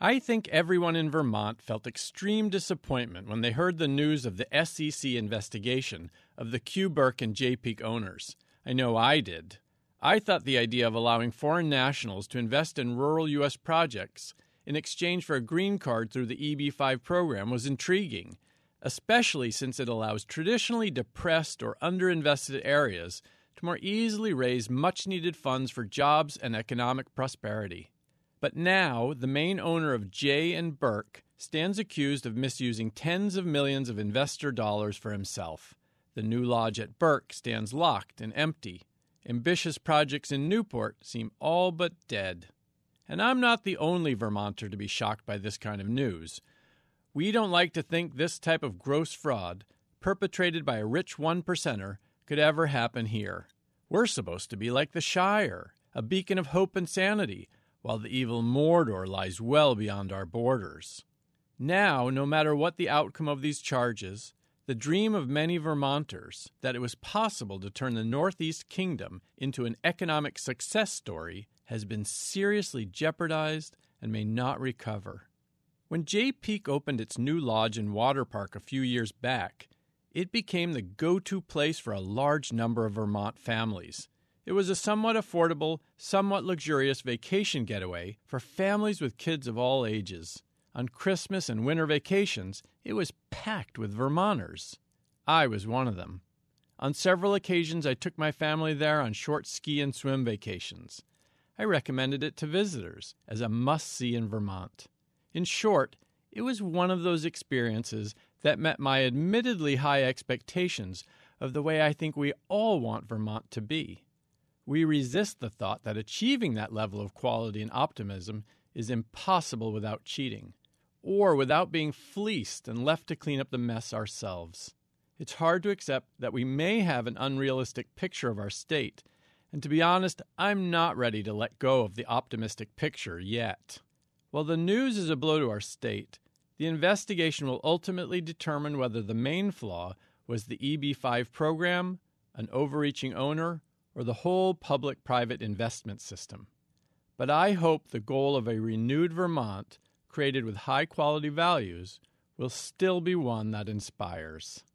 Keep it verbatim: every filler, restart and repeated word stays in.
I think everyone in Vermont felt extreme disappointment when they heard the news of the S E C investigation of the Q Burke and Jay Peak owners. I know I did. I thought the idea of allowing foreign nationals to invest in rural U S projects in exchange for a green card through the E B five program was intriguing, especially since it allows traditionally depressed or underinvested areas to more easily raise much-needed funds for jobs and economic prosperity. But now, the main owner of Jay and Burke stands accused of misusing tens of millions of investor dollars for himself. The new lodge at Burke stands locked and empty. Ambitious projects in Newport seem all but dead. And I'm not the only Vermonter to be shocked by this kind of news. We don't like to think this type of gross fraud, perpetrated by a rich one-percenter, could ever happen here. We're supposed to be like the Shire, a beacon of hope and sanity, while the evil Mordor lies well beyond our borders. Now, no matter what the outcome of these charges, the dream of many Vermonters that it was possible to turn the Northeast Kingdom into an economic success story has been seriously jeopardized and may not recover. When Jay Peak opened its new lodge and water park a few years back, it became the go-to place for a large number of Vermont families. It was a somewhat affordable, somewhat luxurious vacation getaway for families with kids of all ages. On Christmas and winter vacations, it was packed with Vermonters. I was one of them. On several occasions, I took my family there on short ski and swim vacations. I recommended it to visitors as a must-see in Vermont. In short, it was one of those experiences that met my admittedly high expectations of the way I think we all want Vermont to be. We resist the thought that achieving that level of quality and optimism is impossible without cheating, or without being fleeced and left to clean up the mess ourselves. It's hard to accept that we may have an unrealistic picture of our state, and to be honest, I'm not ready to let go of the optimistic picture yet. While the news is a blow to our state, the investigation will ultimately determine whether the main flaw was the E B five program, an overreaching owner, or the whole public-private investment system. But I hope the goal of a renewed Vermont, created with high-quality values, will still be one that inspires.